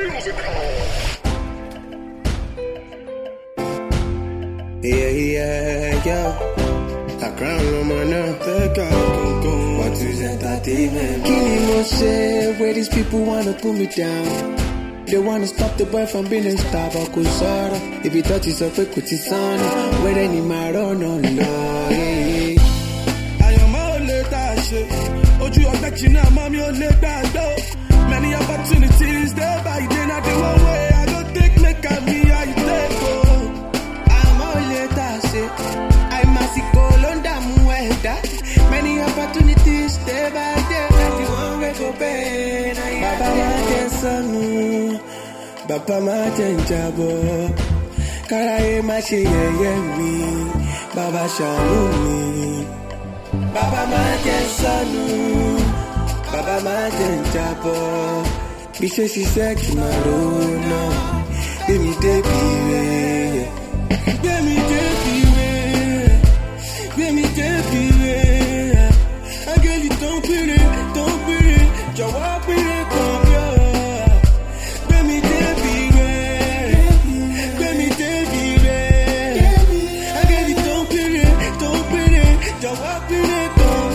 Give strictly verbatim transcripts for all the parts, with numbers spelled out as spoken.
Yeah, yeah, yeah. I crown on my now. Take out, go, what is entertainment? Killing no say where these people wanna put me down. They wanna stop the boy from being a star, but could sorrow. If he touches a fake with his son, where any matter, no, no, yeah. I am all let shit. Oh, you are that you know, mommy, you'll let that go. Many opportunities, day by day, not the one way. I don't think, make up me, how you take, oh. I must go London, many opportunities day by day. ninety-one way go pay. Baba Martin Sanu, Baba Martin Jabo, Karaye Machi Yemi, Baba Shalumi, Baba Martin Sanu, Baba Martin Jabo, Bisha she said Maruna, give me the baby. Give me the Give me the I get it, don't put it, don't put it. Jawab it, come here. Give me the Give me the I get it, don't put it, don't put it. Jawab it, come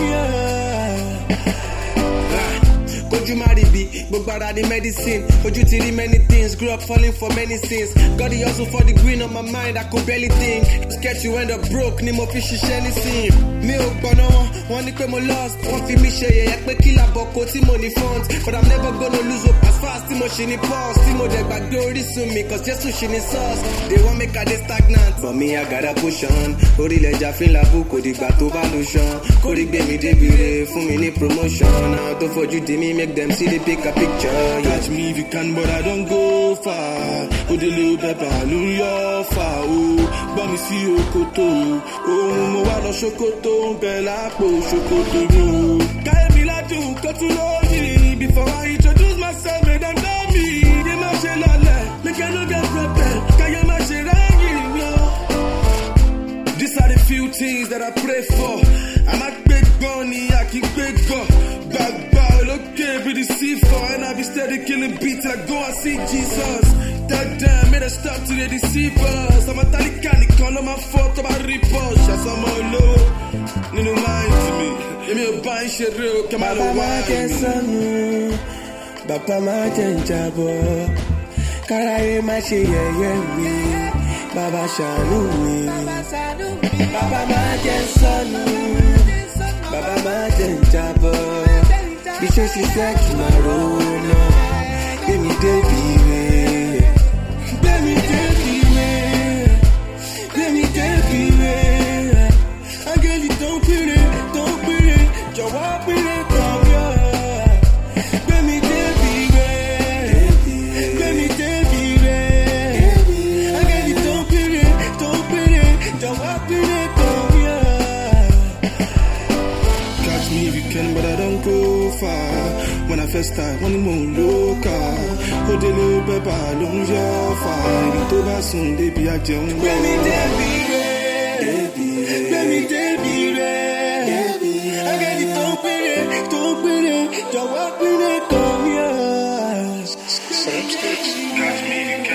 here. Could you marry B? But bad the medicine. Could you tell many things? Grew up falling for many sins. Got the hustle for the green on my mind. I could barely think. Scared you end up broke. Ni mo fish anything. Me o gonna one ni mo lost. One fi me share. Yak me kill a boko ti money funds. But I'm never gonna lose up as fast. Timo shini pause. Timo deg back glory to me. Cause just so shini sauce. They want make a day stagnant. But me I gotta push on. Ori leja fin la buko di gba to valuation. Kori gbe mi debire. Fun mi ni promotion. Now to for you me make them see the pick a picture. Catch me if you can, but I don't go far. With the little pepper, New York far. Oh, but me see you koto. Oh, mo wa no shokoto, bella po shokoto mo. Kaya mi la do koto lo before I introduce myself, me don't know me. Ye ma she lale, me can no get problem. Kaya ma she rangi yo. These are the few things that I pray for. I'm a big bunny, I keep big go. Back okay, be the C four, and I be steady killing beats. I go and see Jesus. That damn made a stop to the deceivers. I'm a talikani, call on my fault about repulse. Yes, I'm all low. No, no mind to me. Give me a bunch shit real. Come out of wine. Baba Martin Jabo, Karaye Machi Yemi, Baba Shalumi, Baba Martin Sanu, Baba Martin Jabo. Because she said Maruna, give me the baby, give me the baby, give me the baby. I get it, don't put it, don't put it. Jawab it, come here. Give me the baby, give me the baby. I get it, don't put it, don't put it. Jawab it, come here. Catch me if you can, but I don't go. When I first start, one more loca. Hold the little pepper, long your fire. The toba soon, baby, I jump. Baby, baby, baby, baby, baby. I get it, don't put it, don't put it. Don't walk with it, come here. Catch me.